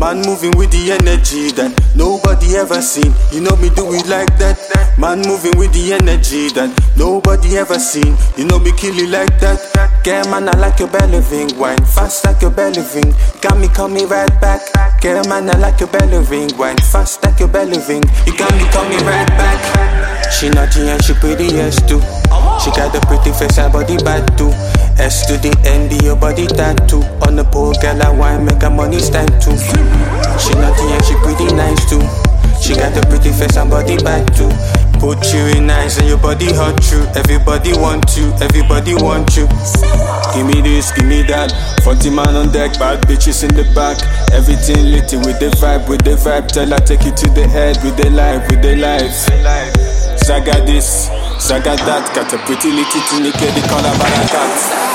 Man moving with the energy that nobody ever seen. You know me do it like that. Man moving with the energy that nobody ever seen. You know me kill it like that. Yeah, man, I like your belly ring. Wine fast like your belly ring. Got me coming right back. Yeah, man, I like your belly ring. Wine fast like your belly ring. You got me coming right back. She naughty and she pretty, yes too. She got a pretty face and body bad too. S to the N, your body tattoo. On the pole, girl, I want make her money stand too. She naughty and she pretty nice too. She got a pretty face and body bad too. Put you in nice and your body hot true. Everybody want you, everybody want you. Give me this, give me that. 40 man on deck, bad bitches in the back. Everything litty with the vibe, with the vibe. Tell her take it to the head with the life, with the life. Zaga this, zaga that. Got a pretty little tinike, they call her Barakat.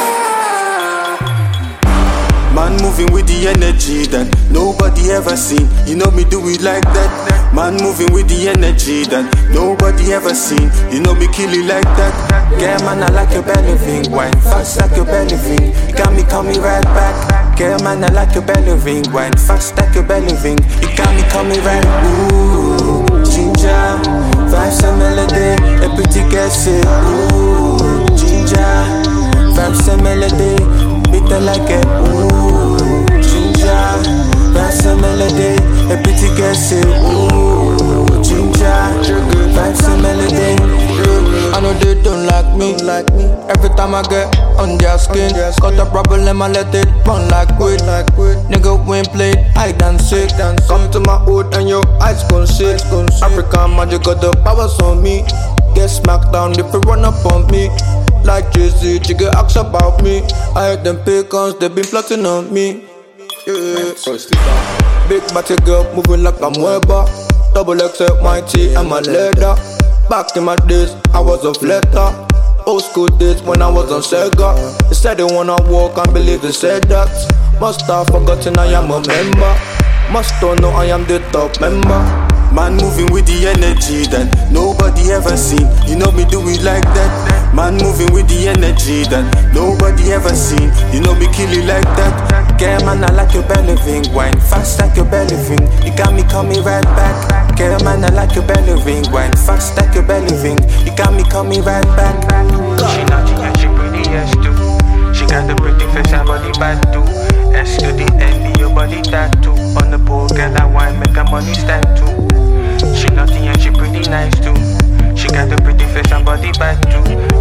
Man moving with the energy that nobody ever seen. You know me do it like that. Man moving with the energy that nobody ever seen. You know me kill it like that. Yeah, man, I like your belly ring. Wine fast like your belly ring. You got me coming right back. Yeah, man, I like your belly ring. Wine fast like your belly ring. You got me coming right. Ooh, ginger, vibes and melody. A pretty girl say, ooh, ginger, vibes and melody. Bitter like a ooh, ginger, vibes and melody. A pretty girl say, ooh, ginger, vibes and melody. I know they don't like me. Every time I get on their skin, got a problem, I let it run like weed. Nigga, we ain't played hide and seek. Come to my hood and your eyes gon' see. African magic got the powers on me. Get smacked down if you run up on me. Like Jay-Z, jigga ask about me. I heard them pagans, they been plotting on me. Yeah. Big body girl moving like I'm Weber. Double XL mighty and my leather. Back in my days, I was a flatter. Old school days when I was on Sega. They said they wanna walk and believe they said that. Must have forgotten I am a member. Must don't know I am the top member. Man moving with the energy that nobody ever seen. You know me do it like that. Man moving with the energy that nobody ever seen. You know me kill it like that. Yeah, man, I like your belly ring. Wine fast like your belly ring. You got me coming right back. Yeah, man, I like your belly ring. Wine fast like your belly ring. You got me coming right back. She naughty and she pretty, yes too. She got a pretty face and body bad too. S to the N, your body tattoo. On the pole, girl, I want make her money stand too. She naughty and she pretty nice too. She got a pretty face and body bad too.